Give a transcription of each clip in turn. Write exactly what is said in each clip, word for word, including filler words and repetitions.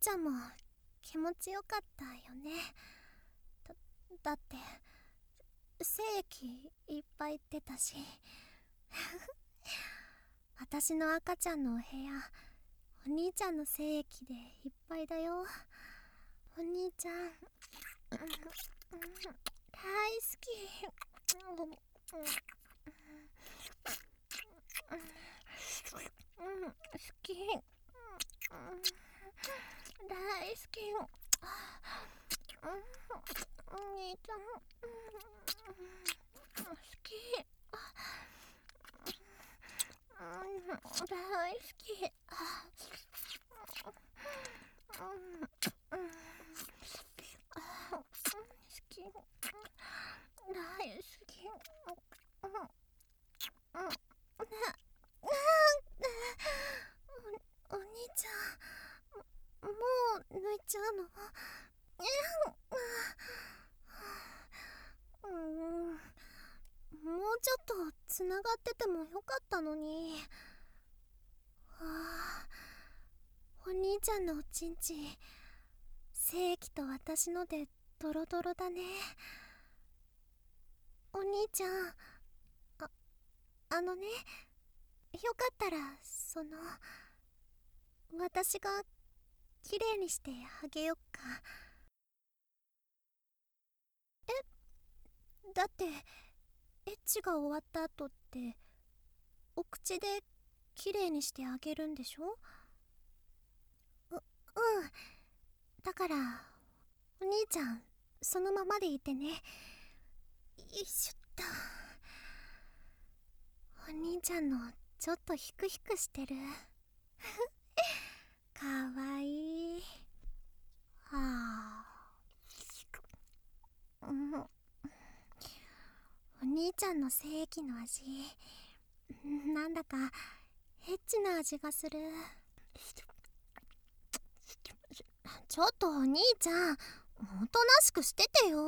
ちゃんも気持ちよかったよね。だ, だって精液いっぱい出たし私の赤ちゃんのお部屋、お兄ちゃんの精液でいっぱいだよ。お兄ちゃん、うん、大好き。うん、好き。大好き。お兄ちゃん、好き。大好き。大好き。お、お兄ちゃん、もう抜いちゃうの？うん、もうちょっとつながっててもよかったのに。はあ、お兄ちゃんのおちんちん、精液と私のでドロドロだね。お兄ちゃん、あ、あのね、よかったらその私がきれいにしてあげよっか。え、だってエッチが終わった後ってお口できれいにしてあげるんでしょ？う、うん。だからお兄ちゃんそのままでいてね。よいしょっと。お兄ちゃんのちょっとヒクヒクしてるかわいい。はあ、うん、お兄ちゃんの精液の味、なんだかエッチな味がする。ちょっとお兄ちゃん、おとなしくしててよ。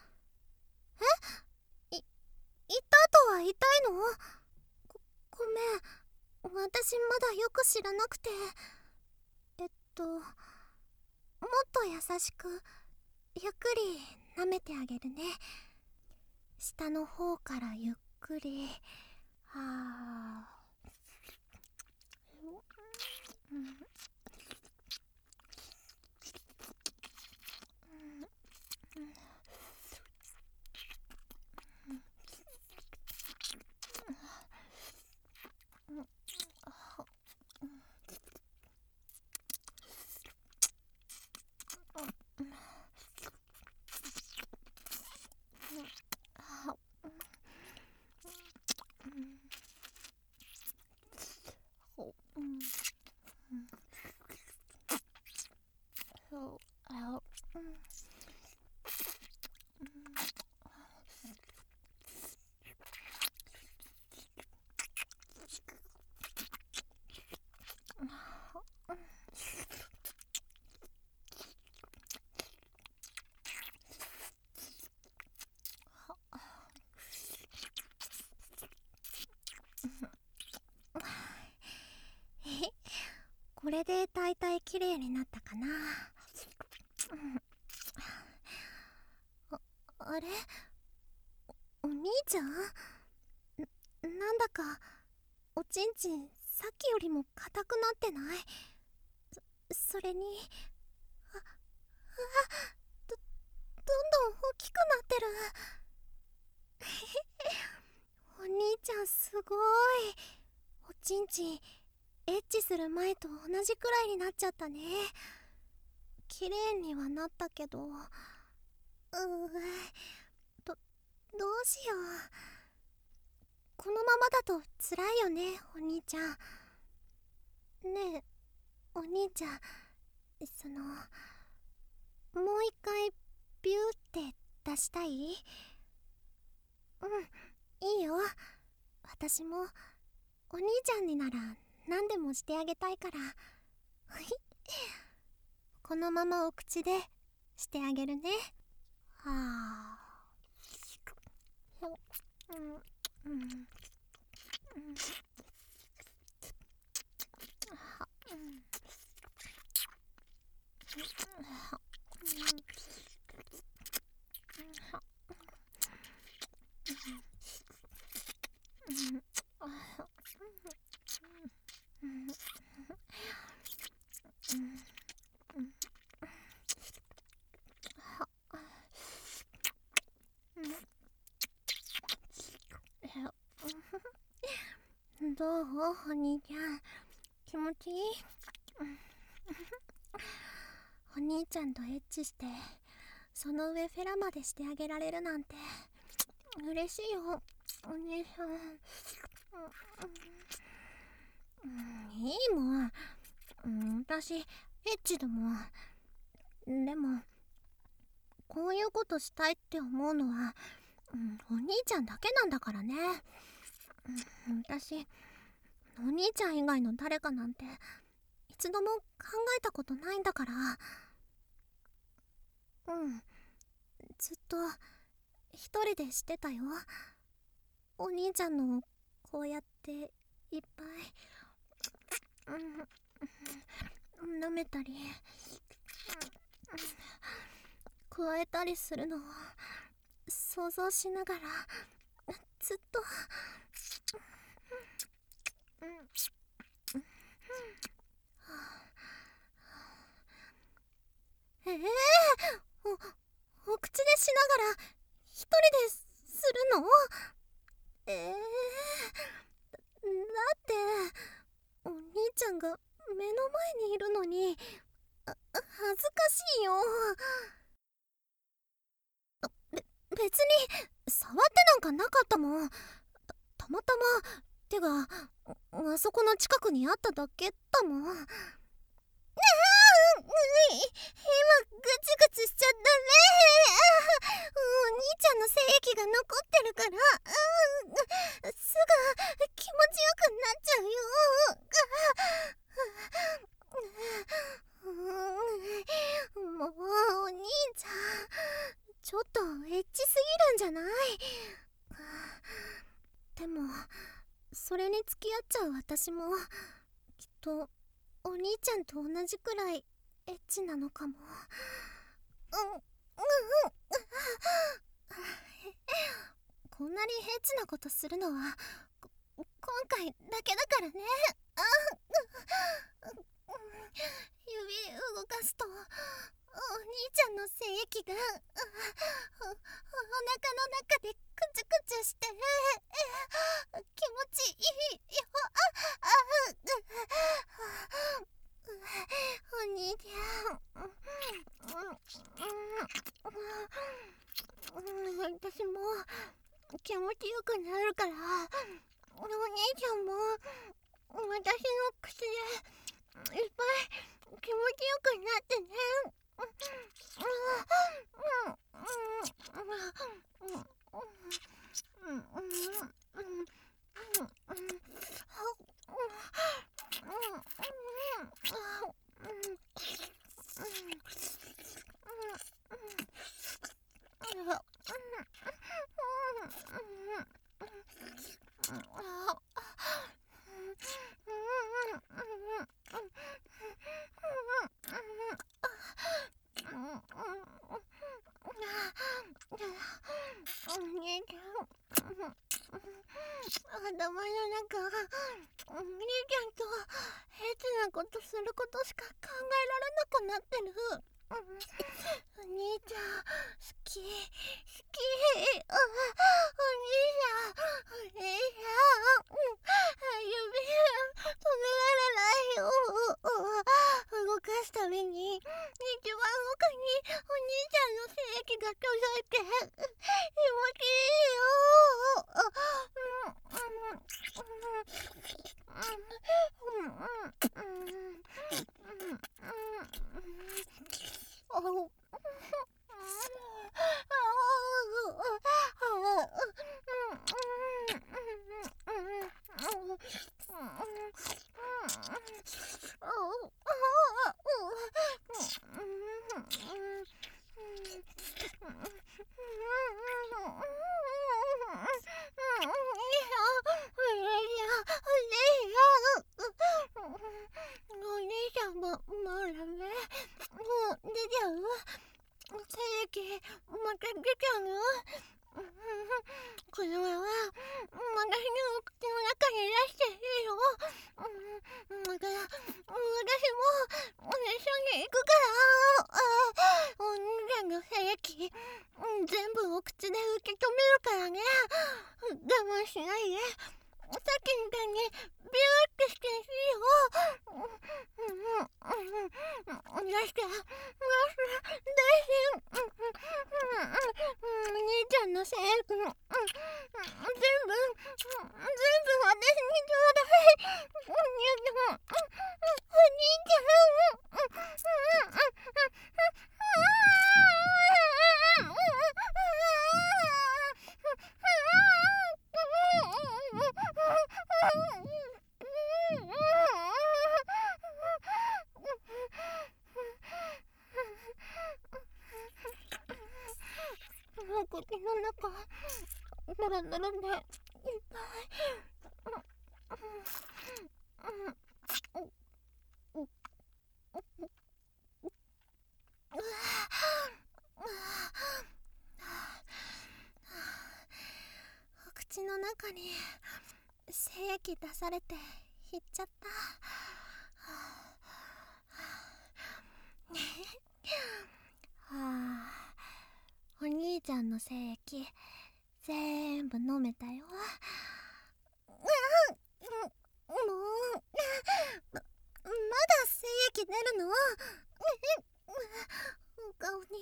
え、い、痛とは痛いの？ご、ごめん、私まだよく知らなくて。えっともっと優しくゆっくり舐めてあげるね。下の方からゆっくり。はあ、うん、これでだいたいきれいになったかな。あ、あれ、お兄ちゃん、な、なんだかおちんちんさっきよりも硬くなってない？そ、それに、あ、あ、ど、どんどん大きくなってるお兄ちゃんすごい。おちんちんエッチする前と同じくらいになっちゃったね。綺麗にはなったけど、うーど、どうしよう。このままだと辛いよね、お兄ちゃん。ねえ、お兄ちゃん、その、もう一回ビューって出したい？うん、いいよ。私もお兄ちゃんになら何でもしてあげたいからこのままお口でしてあげるね。はあ、うん、うん、うん、は、うん、 どうお兄ちゃん、気持ちいい？お兄ちゃんとエッチしてその上フェラまでしてあげられるなんて嬉しいよお兄さん。うん、いいもん、うん、私エッチだもん。でもこういうことしたいって思うのは、うん、お兄ちゃんだけなんだからね。うん、私お兄ちゃん以外の誰かなんて一度も考えたことないんだから。うん、ずっと一人でしてたよ。お兄ちゃんのこうやっていっぱい、うん、舐めたり、うん、加えたりするのを想像しながらずっと、うんうんええー、お、お口でしながら一人でするの？ええー、だってお兄ちゃんが目の前にいるのにあ恥ずかしいよ。べ別に触ってなんかなかったもん。た、たまたま手があそこの近くにあっただけだもん。ああ、今グチグチしちゃったね。お兄ちゃんの精液が残ってるから、すぐ気持ちよくなっちゃうよ。もうお兄ちゃんちょっとエッチすぎるんじゃない？でもそれに付き合っちゃう私もきっとお兄ちゃんと同じくらいエッチなのかも。うんうんうん。こんなにエッチなことするのは今回だけだからね。あ指動かすとお兄ちゃんの精液がお、お腹の中でクチュクチュして気持ちいいよ。ああお兄ちゃん、私も気持ちよくなるからお兄ちゃんも私の口でいっぱい気持ちよくなってね。頭の中お兄ちゃんとエッチなことすることしか考えられなくなってる。お兄ちゃん好き好き。お兄ちゃんお兄ちゃん指止められないよ。動かすたびに一番奥にお兄ちゃんの精液が届いて気持ちいいよ。また出ちゃうよ。このまま私のお口の中に出していいよ。だから私も一緒に行くから。お兄ちゃんの精液全部お口で受け止めるからね。我慢しないで。 きみたいにビューってしていいよ。出して出してお兄ちゃんのせい全部全部私にちょうだい。お兄ちゃん口の中ドロドロでいっぱい。お口の中に精液出されていっちゃった。はあ、お兄ちゃんの精液全部飲めたよ。もうまだ精液出るの？お顔に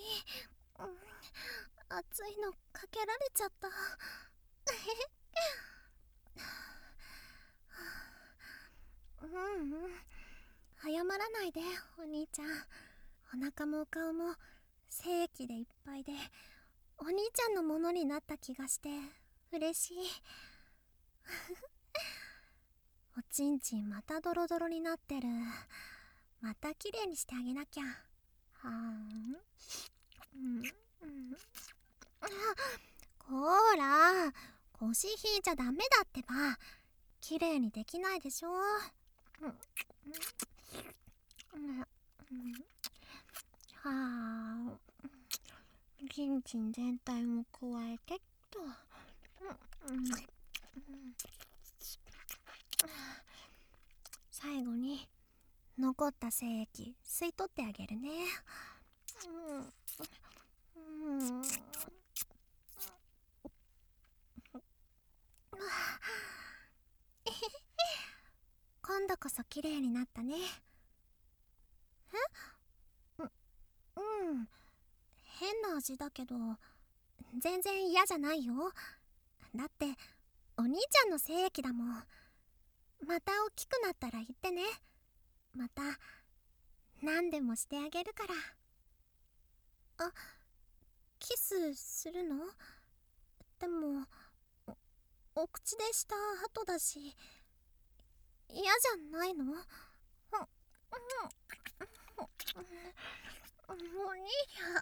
熱いのかけられちゃった。うんうん、謝らないでお兄ちゃん。お腹もお顔も精液でいっぱいでお兄ちゃんのものになった気がして嬉しい。おちんちんまたドロドロになってる。またきれいにしてあげなきゃ。はーん、うんうん、こーら腰引いちゃダメだってば。きれいにできないでしょ。うんうんうん、はあ、ちんちん全体も加えてっと。うんうんうん、最後に残った精液吸い取ってあげるね。うんうん、今度こそ綺麗になったね。え？う、うん。変な味だけど、全然嫌じゃないよ。だって、お兄ちゃんの精液だもん。また大きくなったら言ってね。また、何でもしてあげるから。あ、キスするの？でも、お、お口でした後だし、嫌じゃないの？うん、うん、お兄ちゃん。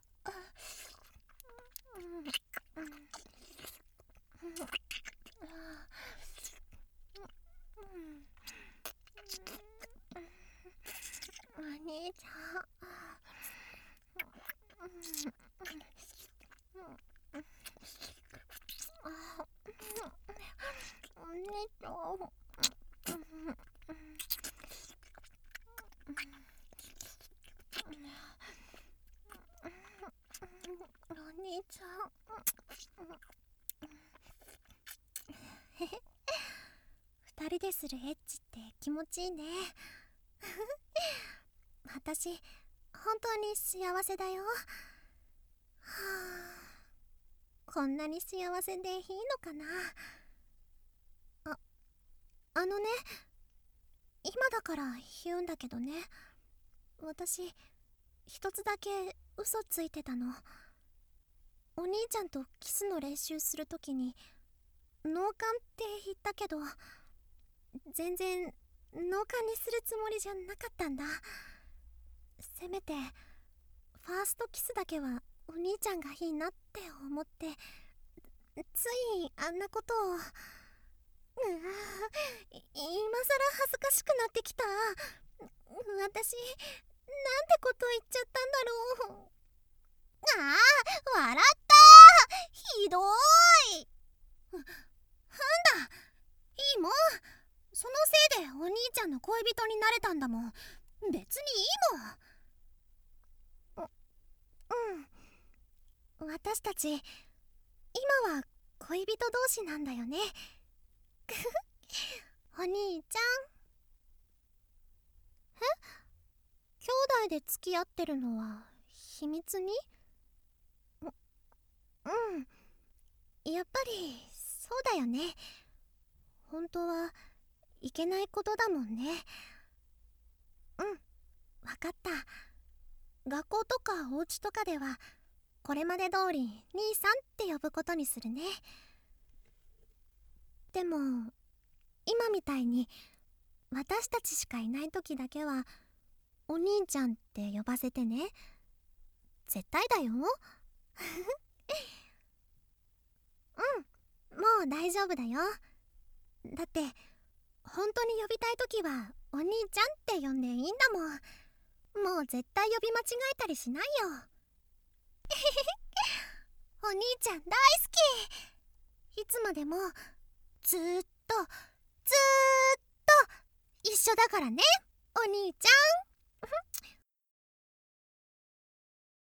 お兄ちゃん。お兄ちゃん。お兄ちゃん。二人でするエッチって気持ちいいね。私本当に幸せだよ。はあ、こんなに幸せでいいのかな。あ、あのね、今だから言うんだけどね、私一つだけ嘘ついてたの。お兄ちゃんとキスの練習するときに脳幹って言ったけど、全然脳幹にするつもりじゃなかったんだ。せめてファーストキスだけはお兄ちゃんがいいなって思って、ついあんなことを。うわ、今さら恥ずかしくなってきた。私なんてこと言っちゃったんだろう。ああ、笑った。ひどーい。ふ、ふんだ、いいもん。そのせいでお兄ちゃんの恋人になれたんだもん。別にいいもん。う、うん。私たち今は恋人同士なんだよね。 お兄ちゃん。え、兄弟で付き合ってるのは秘密に？う、うん、やっぱりそうだよね。本当はいけないことだもんね。うん、わかった。学校とかお家とかではこれまで通り兄さんって呼ぶことにするね。でも今みたいに私たちしかいない時だけはお兄ちゃんって呼ばせてね。絶対だよ。うん、もう大丈夫だよ。だって本当に呼びたい時はお兄ちゃんって呼んでいいんだもん。もう絶対呼び間違えたりしないよ。お兄ちゃん大好き。いつまでもずーっとずーっと一緒だからね、お兄ちゃん。